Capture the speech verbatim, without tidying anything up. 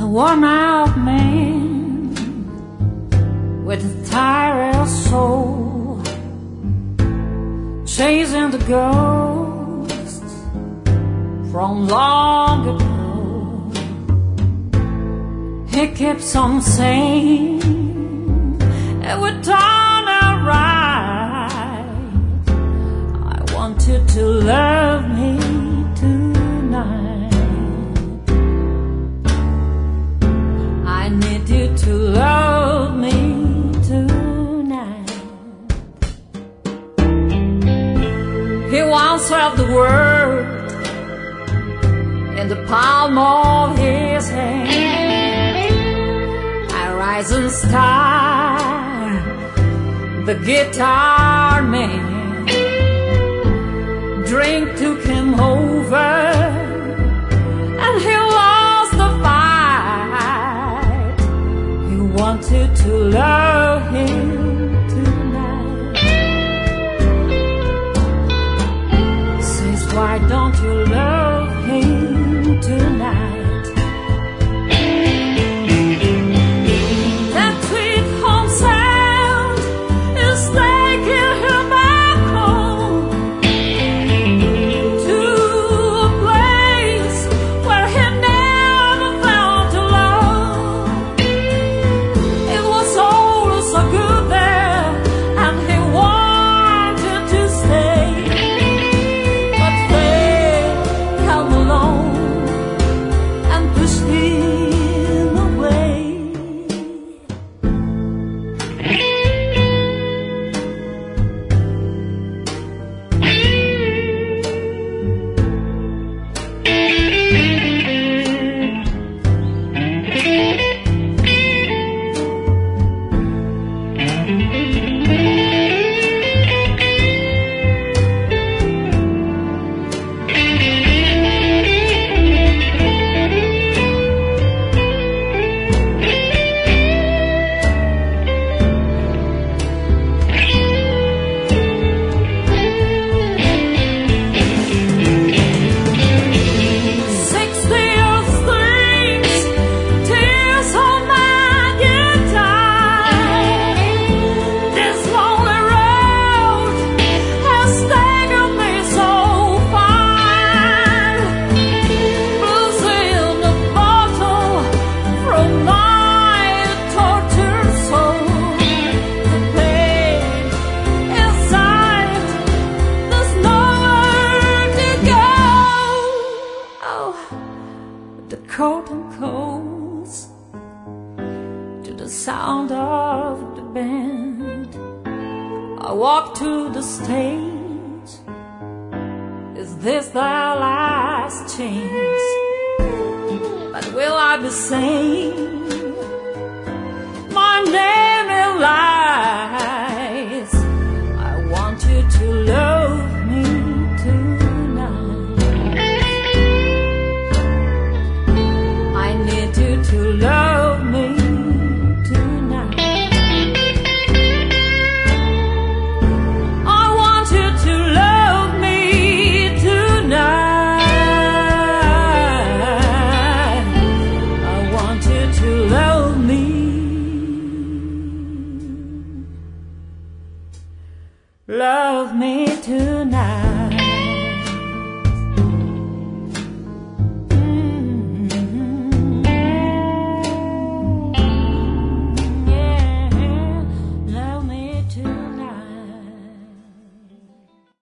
worn out man with a tired soul, chasing the ghosts from long ago. He keeps on saying it would turn out right. I want you to love me tonight. I need you to love me tonight. He once held the world in the palm of his hand, a rising star, the guitar man. Drink took him over and he lost the fight. He wanted to love him tonight. Says, why don't you love him tonight? That sweet home sound is taking him back home to a place where he never felt alone. It was all so good there and he wanted to stay, but fate came along and pushed him away. The curtain calls to the sound of the band. I walk to the stage. Is this the last chance? But will I be saying my name in lights? I want you to love me tonight. I need you to love me tonight. I want you to love me tonight. I want you to love me. Love me tonight.